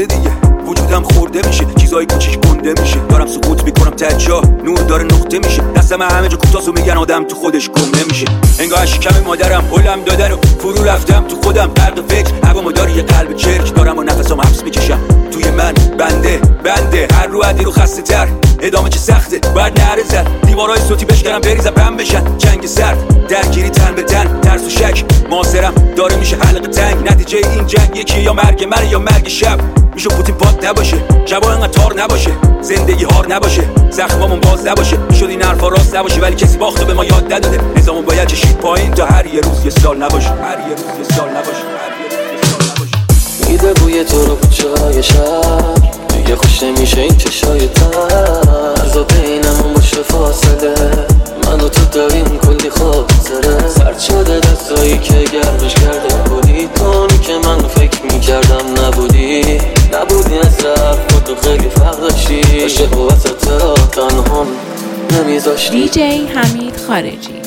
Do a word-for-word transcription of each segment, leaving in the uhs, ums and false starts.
دیگه وجودم خورده میشه، چیزای کوچیک گنده میشه، دارم سقوط میکنم ته جا، نور داره نقطه میشه، دستم همه جا کوتاهو میگن آدم تو خودش گم نمیشه. انگار شکم مادرم هلم دادن و فرو رفتم تو خودم، غرق فکر هوامو داره یه قلب چرک، دارم و نفسام حبس میکشم توی من، بنده بنده هر رو عدی رو خسته تر، ادامه چه سخته باید نره زد، دیوارای صوتی بشکنم بریزم بم بشن، جنگ سرد درگیری تن به تن، ترس و شک ماسرم داره میشه حلقه تنگ، نتیجه این جنگ یکی یا مرگ من یا مرگ شب، میشه پوتین پاک نباشه، شبا انقدر تار نباشه، زندگی هار نباشه، زخمامون باز نباشه، میشد این حرفا راست نباشه، ولی کسی باختو به ما یاد نداده، نظامون باید چشید پایین تا هر یه روز یه سال نباشه، هر یه روز یه سال نباشه، هر یه روز یه سال نباشه. میده بوی تو رو کوچه‌های شهر، دیگه خوش نمیشه این چشای تر، از بینمون باشه فاصله، من و تو داریم کلی خاطره، سرد شده دستایی که گرمش کرده بودی، تو که من فکر میکردم نبودی، نبودی از رفت خود خیلی فرق داشتی، عاشق و وسط راه تنها نمیذاشتی. دی جی حمید خارجی.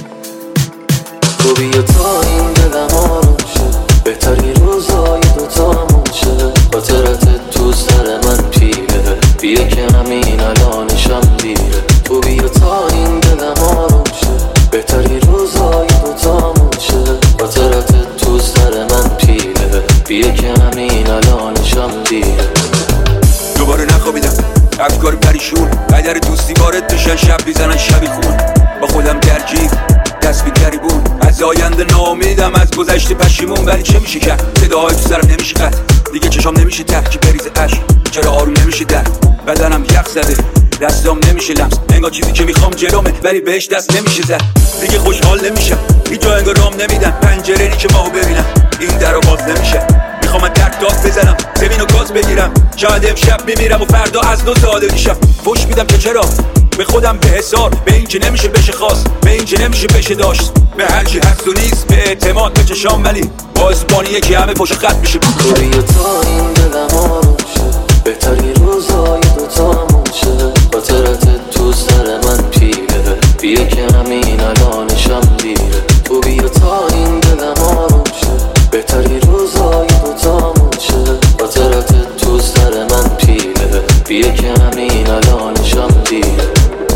تو بیا تا این دلم آروم شد، بهتری روزای دوتامون شد، خاطرت تو سر من پیره، بیا که همین الانشم دیره، تو بیا تا این دلم آروم شد، بهتری روزای دوتامون شد، خاطرت تو سر من پیره، بیا که همین الانشم دیره. دوباره نخوابیدم افکار پریشون، قدر دوستی وارد بشن شب بیزنن شبی خون، با خودم درگیر دست بی گریبون، از آینده ناامیدم از گذشته پشیمون، ولی چه میشه کرد صداهای تو سرم نمیشه قطع، دیگه چشام نمیشه ترکی بریز عشق، چرا آروم نمیشه در بدنم یخ زده، دستام نمیشه لمس، انگار چیزی که میخوام جلومه ولی بهش دست نمیشه زد، دیگه خوشحال نمیشم هیچ جا انگار رام نمیدن، پنجره‌ای که ماهو ببینم این درو باز نمیشه، میخوام درک داد بزنم زمینو گاز بگیرم، شاید امشب میمیرم و فردا از نو زاده میشم، فوش میدم که چرا به خودم به حسار، به این که نمیشه بشه خواست، به این که نمیشه بشه داشت، به هر چی هست و نیست به اعتماد به چشام، ولی با اسپانیه که همه پشت خط میشه. تو بیا تا این دلم آروم شد، بهتری روزای دوتامون شد، خاطرت تو سر من پیره، بیا که همین الانشم دیره، تو بیا تا این دلم آروم شد، بهتری روزای دوتامون شد، خاطرت تو سر من پیره، بیا که همین الانشم دیره.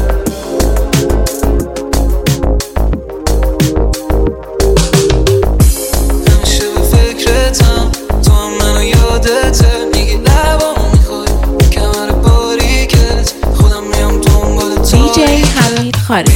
دی جی حمید خارجی.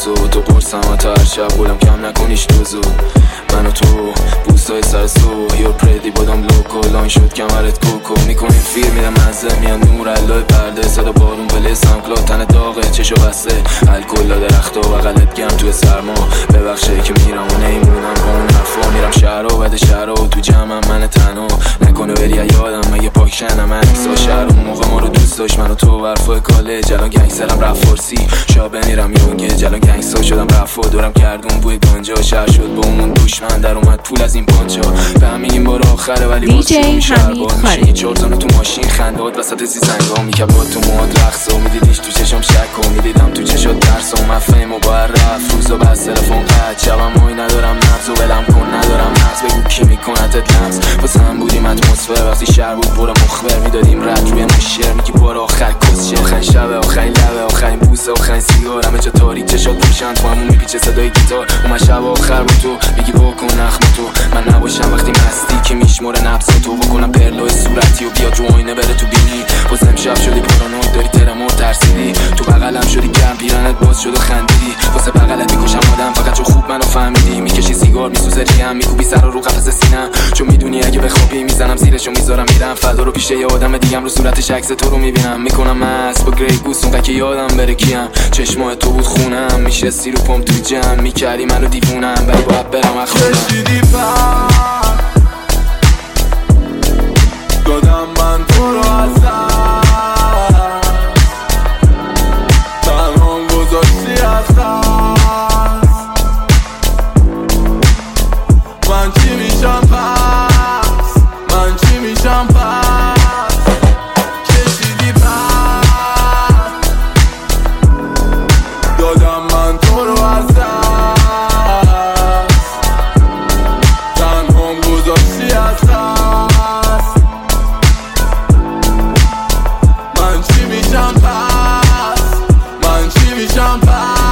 روزو تو قرصم و تا هر شب بولم کم نکنیش دوزو من و تو بوسای سر سو یور پریدی بادم لوکو لاین شد کمرت کوکو میکنیم فیر میرم مزه میان نور علای پرده صدا بارون بله سمکلات تن داغه چشو بسته الکلا درخت و بغلت گم توی سرما ببخشه که میرم و نیمونم با اون حرفا میرم شهر و بعد شهر و تو جمعم من تنها نکنه بری یادم مگه پاک شنم اکسا شهر اون موقع ما رو دوست داشت من و تو برفای کالج الان گنگسترم رفت فارسی شا بمیرم یونگه الان گنگستر شدم رفت و دورم کردون بوی گانجا شهر شد با اون دوشمن در اومد پول از این پانچا به همین این بار آخره ولی باز شروع میشه هر بار میشه چهار زانو تو ماشین خندهات وسط زیزنگا میکبات تو موهات رقصا میدیدیش تو چشم شک و میدیدم تو چشات ترس و مفهم و باید رفت روزا بس تلفن قد شبم مای ندارم نبز و ولم کن ندارم نبز بگو کی میکنتت لمس واسه هم بودیم اتمسفر وقتی شهر بود برو مخبر میدادیم رد روی نشر میگی بار آخر کسشه آخرین شب آخرین لبه آخرین بوسه آخرین سیگار همه جا تاریک چشات روشن تو همون میپیچه صدای گیتار اومد شب آخر بود تو میگی بکن نخم تو من نباشم وقتی مستی که میشموره نبض تو بکنم پرلوی صورتی و بیاد رو آینه بره تو بینی باز امشب شدی پارانوید داری ترمور ترسیدی تو بغلم شدی گرم پیرنت باز شد و خندیدی واسه بغلت میکشم آدم فقط چون خوب منو فهمیدی میکشی سیگار میسوزه ریم میکوبی سر رو قفس سینم چون میدونی اگه بخوابی میزنم زیرشو میذارم میرم فدا رو پیشه یه آدم دیگم رو صورتش عکس تو رو میبینم میکنم مست با گری گوس اون که یادم بره کیم چشمای تو بود خونم میشستی رو پام تو جمع میکردی منو دیوونم ولی باید برم اخونم دادم من تو رو ازم تنها گذاشتی از دست من چی میشم پس من چی میشم پس کشیدی پس دادم من تو رو ازم تنها گذاشتی از دست من چی میشم پس من چی میشم پس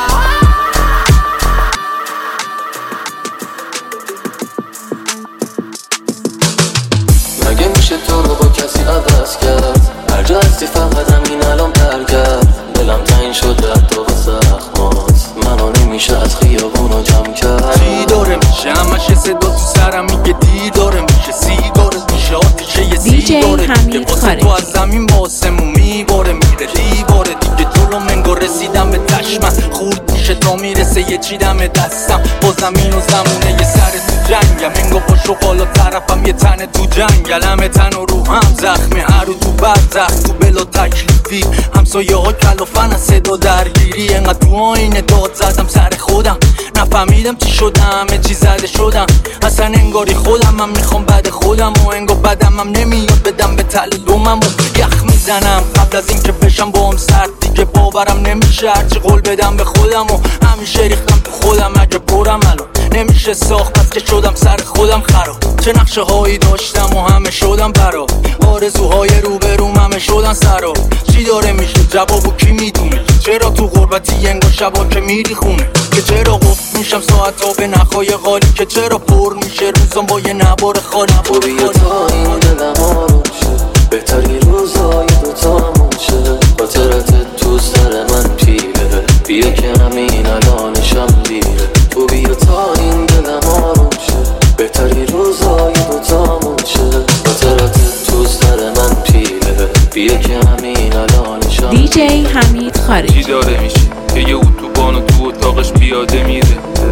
مگه میشه تو رو با کسی عوض کرد هر جا هستی فقط همین الان برگرد دلم تنگ شد درد و زخمات منو نمیشه از خیابون رو جمع کرد چی داره میشه همش صدا تو سرم میگه دی داره میشه سیگارت میشه آتیشه یه سیگاره که واسه تو از زمین باسمون میباره میره دیواره دیگه جلو منگو رسیدم به تشمن خورد میشه تا میرسه یه چیدم دستم با زمین و زمونه یه سر تو جنگم انگو با شغال و طرفم یه تن تو جنگل همه تن و رو هم زخمه هر رو تو برزخ تو بلا تکلیفی همسایه ها کلافن از صدا درگیری انقدر تو آینه داد زدم سر خودم نفهمیدم چی شدم همه چی زده شدم اصلا انگاری خودم من میخوام بعد خودم و انگار بدم هم نمیاد بدم به تل دومم و یخ میزنم قبل از این که بشم با هم سرد دیگه باورم نمیشه هرچی قول بدم به خودم و همیشه ریختم تو خودم اگه برم الان نمیشه ساخت پس که شدم سر خودم خراب چه نقشه هایی داشتم و همه شدم برا آرزوهای روبروم همه شدن سرا چی داره میشه جوابو کی میدونه چرا تو غربتی انگار شبا که میری خونه که چرا قفل میشم ساعت ها به نخای غالی که چرا پر میشه روزم با یه نبار خالی و بیا تا این دلم آروم شد بهتری روزای دوتامون شد خاطرت تو سر من پیره بیا که همین الانشم دیره تو بیا تا این دلم آروم شد بهتری روزای دوتامون شد خاطرت تو سر من پیره بیا که همین الانشم دی جی حمید خارجی چی داره میشه که یه اتوبان و تو اتاقش پیاده میره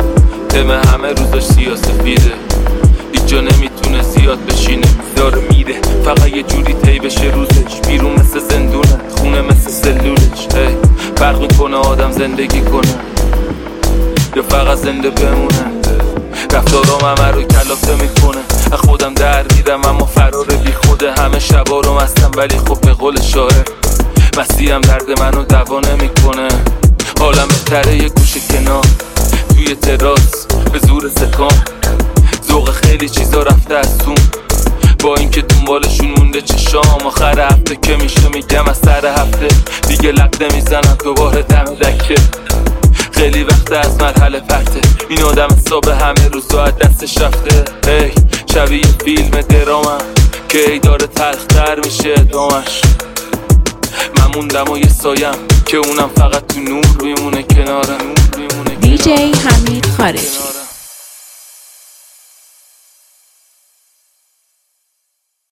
تم همه روزاش سیاسفیده هیچ جا نمیتونه زیاد بشینه داره میره فقط یه جوری طی بشه روزش بیرون مثل زندونه خونه مثل سلولش ای فرق میکنه آدم زندگی کنه یا فقط زنده بمونه رفتارام همه رو کلافه میکنه از خودم در میرم اما فرار بی خوده همه شبا رو مستم ولی خب به قول شاعر مستی هم درد منو دوا نمیکنه حالم بهتره یه گوشه کنار توی تراس به زور سکان ذوق خیلی چیزا رفته از تون با اینکه دنبالشون مونده چشام آخر هفته که میشه میگم از سر هفته دیگه لقده میزنم دوباره دم دکه خیلی وقت از مرحله پرته این آدم حساب همه روزا از دستش رفته هی شبیه فیلم درامم که ای داره تلختر میشه ادامش من موندم و یه سایم که اونم فقط تو نور میمونه کنارم دی جی حمید خارجی.